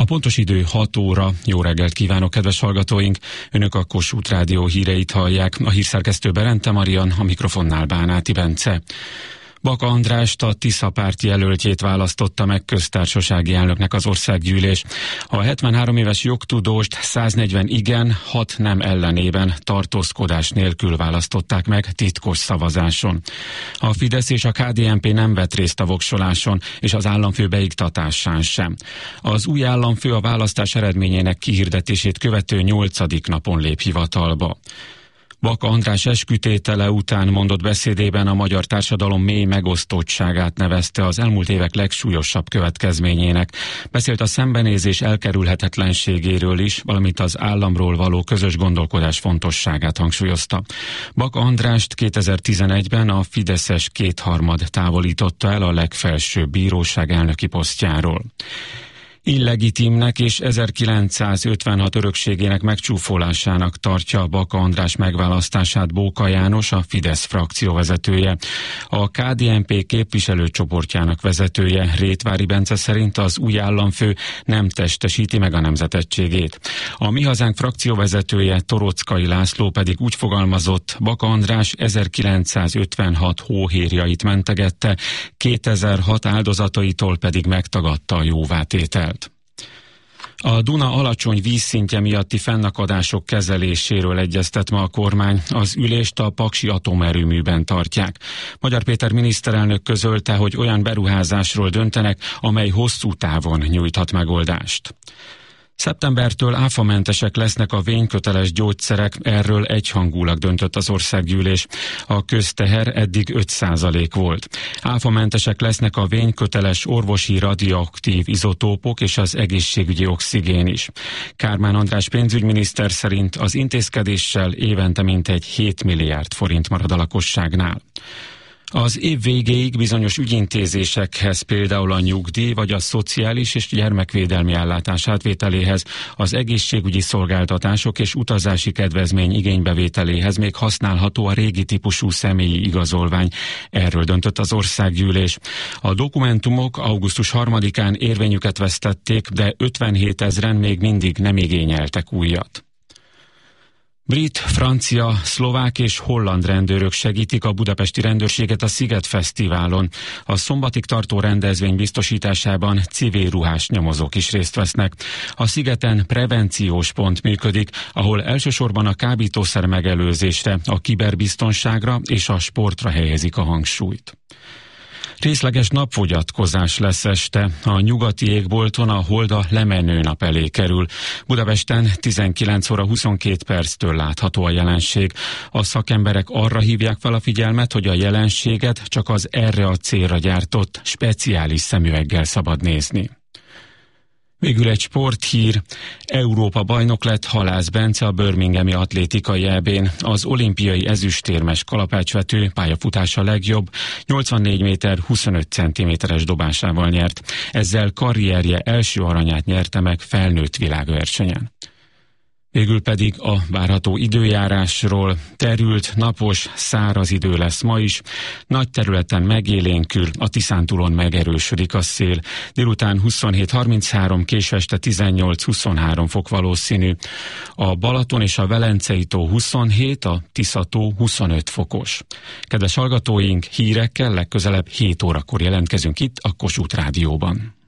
pontos idő 6 óra. Jó reggelt kívánok, kedves hallgatóink! Önök a Kossuth Rádió híreit hallják. A hírszerkesztő Berente Marian, a mikrofonnál Bánáti Bence. Baka Andrást, a Tisza párt jelöltjét választotta meg köztársasági elnöknek az országgyűlés. A 73 éves jogtudóst 140 igen, 6 nem ellenében tartózkodás nélkül választották meg titkos szavazáson. A Fidesz és a KDNP nem vett részt a voksoláson, és az államfő beiktatásán sem. Az új államfő a választás eredményének kihirdetését követő 8. napon lép hivatalba. Baka András eskütétele után mondott beszédében a magyar társadalom mély megosztottságát nevezte az elmúlt évek legsúlyosabb következményének. Beszélt a szembenézés elkerülhetetlenségéről is, valamint az államról való közös gondolkodás fontosságát hangsúlyozta. Baka Andrást 2011-ben a fideszes kétharmad távolította el a legfelsőbb bíróság elnöki posztjáról. Illegitimnek és 1956 örökségének megcsúfolásának tartja Baka András megválasztását Bóka János, a Fidesz frakcióvezetője. A KDNP képviselőcsoportjának vezetője, Rétvári Bence szerint az új államfő nem testesíti meg a nemzetettségét. A Mi Hazánk frakcióvezetője, Torockai László pedig úgy fogalmazott, Baka András 1956 hóhérjait mentegette, 2006 áldozataitól pedig megtagadta a jóvátételt. A Duna alacsony vízszintje miatti fennakadások kezeléséről egyeztet ma a kormány. Az ülést a paksi atomerőműben tartják. Magyar Péter miniszterelnök közölte, hogy olyan beruházásról döntenek, amely hosszú távon nyújthat megoldást. Szeptembertől áfamentesek lesznek a vényköteles gyógyszerek, erről egyhangulag döntött az országgyűlés. A közteher eddig 5% volt. Áfamentesek lesznek a vényköteles orvosi radioaktív izotópok és az egészségügyi oxigén is. Kármán András pénzügyminiszter szerint az intézkedéssel évente mintegy 7 milliárd forint marad a lakosságnál. Az év végéig bizonyos ügyintézésekhez, például a nyugdíj vagy a szociális és gyermekvédelmi ellátás átvételéhez, az egészségügyi szolgáltatások és utazási kedvezmény igénybevételéhez még használható a régi típusú személyi igazolvány. Erről döntött az országgyűlés. A dokumentumok augusztus 3-án érvényüket vesztették, de 57 000 még mindig nem igényeltek újat. Brit, francia, szlovák és holland rendőrök segítik a budapesti rendőrséget a Sziget Fesztiválon. A szombatig tartó rendezvény biztosításában civil ruhás nyomozók is részt vesznek. A szigeten prevenciós pont működik, ahol elsősorban a kábítószer megelőzésre, a kiberbiztonságra és a sportra helyezik a hangsúlyt. Részleges napfogyatkozás lesz este. A nyugati égbolton a hold a lemenő nap elé kerül. Budapesten 19 óra 22 perctől látható a jelenség. A szakemberek arra hívják fel a figyelmet, hogy a jelenséget csak az erre a célra gyártott speciális szemüveggel szabad nézni. Végül egy sporthír. Európa bajnok lett Halász Bence a birminghami atlétikai EB-n. Az olimpiai ezüstérmes kalapácsvető pályafutása legjobb, 84 méter 25 centiméteres dobásával nyert. Ezzel karrierje első aranyát nyerte meg felnőtt világversenyen. Végül pedig a várható időjárásról. Terült, napos, száraz idő lesz ma is. Nagy területen megélénkül, a Tiszántúlon megerősödik a szél. Délután 27-33, késő este 18-23 fok valószínű. A Balaton és a Velencei tó 27, a Tisza-tó 25 fokos. Kedves hallgatóink, hírekkel legközelebb 7 órakor jelentkezünk itt a Kossuth Rádióban.